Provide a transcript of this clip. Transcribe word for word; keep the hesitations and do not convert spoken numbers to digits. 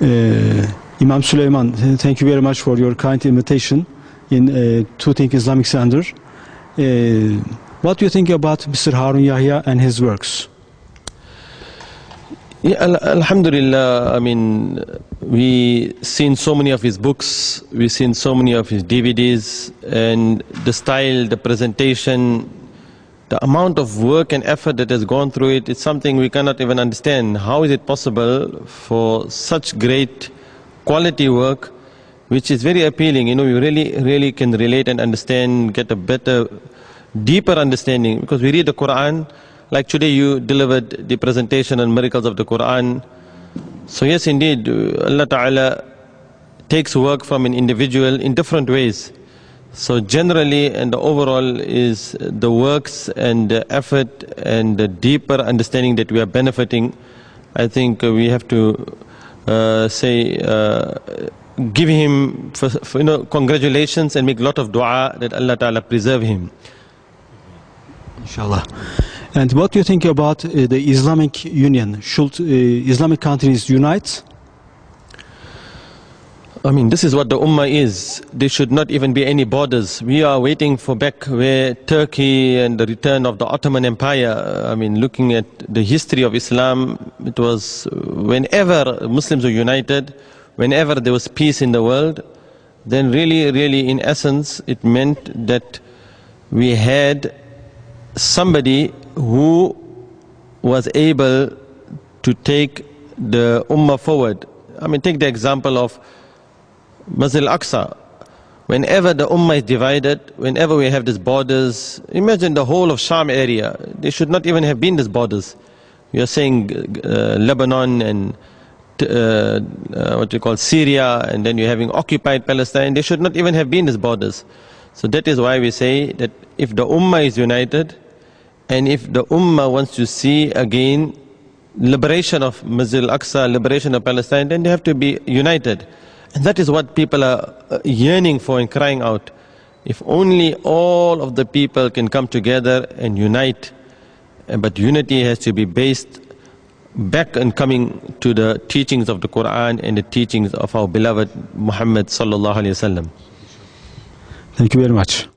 Uh, Imam Sulaiman, thank you very much for your kind invitation in uh, To Think Islamic Center. Uh, what do you think about Mister Harun Yahya and his works? Yeah, al Alhamdulillah, I mean, we've seen so many of his books, we've seen so many of his D V Ds, and the style, the presentation, the amount of work and effort that has gone through it, it's something we cannot even understand. How is it possible for such great quality work, which is very appealing? You know, you really, really can relate and understand, get a better, deeper understanding, because we read the Quran. Like today you delivered the presentation on miracles of the Quran. So yes, indeed, Allah Ta'ala takes work from an individual in different ways. So generally and the overall is the works and the effort and the deeper understanding that we are benefiting. I think we have to uh, say, uh, give him, for, for, you know, congratulations and make a lot of dua that Allah Ta'ala preserve him. Inshallah. And what do you think about uh, the Islamic Union? Should uh, Islamic countries unite? I mean, this is what the Ummah is. There should not even be any borders. We are waiting for back where Turkey and the return of the Ottoman Empire. I mean, looking at the history of Islam, it was whenever Muslims were united, whenever there was peace in the world, then really, really, in essence, it meant that we had somebody who was able to take the Ummah forward. I mean, take the example of Masjid al-Aqsa. Whenever the Ummah is divided, whenever we have these borders, imagine the whole of Sham area. There should not even have been these borders. We are saying uh, Lebanon and uh, uh, what you call Syria, and then you're having occupied Palestine. There should not even have been these borders. So that is why we say that if the Ummah is united, and if the Ummah wants to see again liberation of Masjid al-Aqsa, liberation of Palestine, then they have to be united. And that is what people are yearning for and crying out. If only all of the people can come together and unite, but unity has to be based back and coming to the teachings of the Quran and the teachings of our beloved Muhammad sallallahu alaihi wasallam. Thank you very much.